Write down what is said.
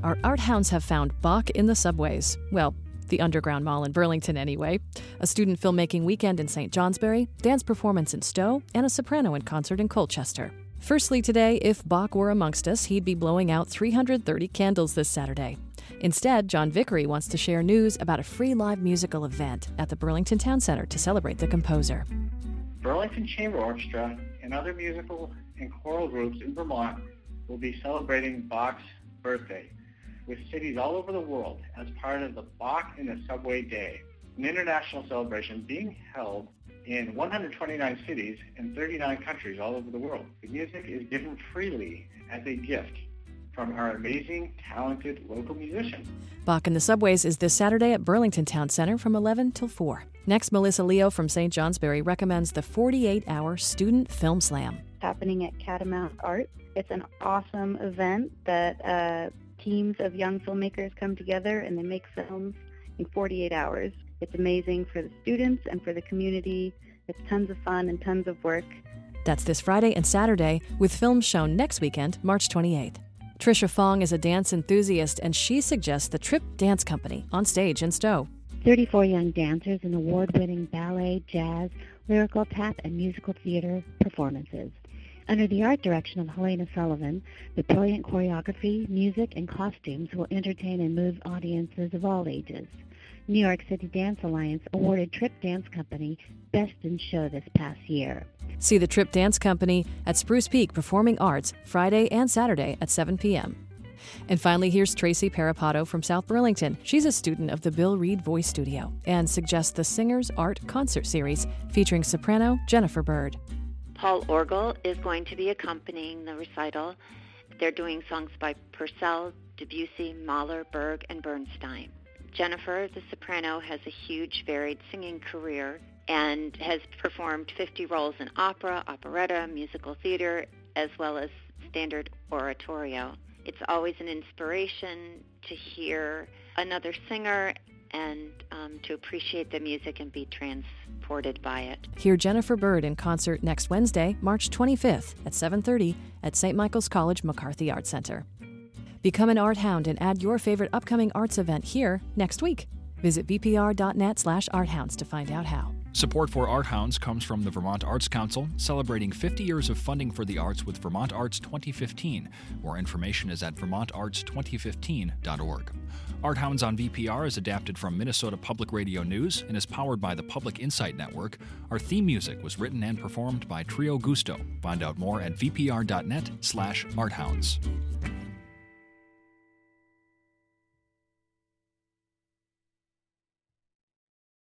our art hounds have found Bach in the subways. Well, the Underground Mall in Burlington anyway. A student filmmaking weekend in St. Johnsbury, dance performance in Stowe, and a soprano in concert in Colchester. Firstly today, if Bach were amongst us, he'd be blowing out 330 candles this Saturday. Instead, John Vickery wants to share news about a free live musical event at the Burlington Town Center to celebrate the composer. Burlington Chamber Orchestra and other musical and choral groups in Vermont will be celebrating Bach's birthday with cities all over the world as part of the Bach in the Subway Day, an international celebration being held in 129 cities and 39 countries all over the world. The music is given freely as a gift from our amazing, talented local musicians. Bach in the Subways is this Saturday at Burlington Town Center from 11 till 4. Next, Melissa Leo from St. Johnsbury recommends the 48-hour Student Film Slam. Happening at Catamount Art. It's an awesome event that teams of young filmmakers come together and they make films in 48 hours. It's amazing for the students and for the community. It's tons of fun and tons of work. That's this Friday and Saturday, with films shown next weekend, March 28th. Tricia Fong is a dance enthusiast, and she suggests the Trip Dance Company on stage in Stowe. 34 young dancers in award-winning ballet, jazz, lyrical, tap, and musical theater performances. Under the art direction of Helena Sullivan, the brilliant choreography, music, and costumes will entertain and move audiences of all ages. New York City Dance Alliance awarded Trip Dance Company Best in Show this past year. See the Trip Dance Company at Spruce Peak Performing Arts Friday and Saturday at 7 p.m. And finally, here's Tracy Parapato from South Burlington. She's a student of the Bill Reed Voice Studio and suggests the Singers Art Concert Series featuring soprano Jennifer Bird. Paul Orgel is going to be accompanying the recital. They're doing songs by Purcell, Debussy, Mahler, Berg, and Bernstein. Jennifer, the soprano, has a huge, varied singing career and has performed 50 roles in opera, operetta, musical theater, as well as standard oratorio. It's always an inspiration to hear another singer and to appreciate the music and be transported by it. Hear Jennifer Bird in concert next Wednesday, March 25th at 7:30 at St. Michael's College McCarthy Art Center. Become an art hound and add your favorite upcoming arts event here next week. Visit vpr.net/arthounds to find out how. Support for Art Hounds comes from the Vermont Arts Council, celebrating 50 years of funding for the arts with Vermont Arts 2015. More information is at vermontarts2015.org. Art Hounds on VPR is adapted from Minnesota Public Radio News and is powered by the Public Insight Network. Our theme music was written and performed by Trio Gusto. Find out more at vpr.net/arthounds.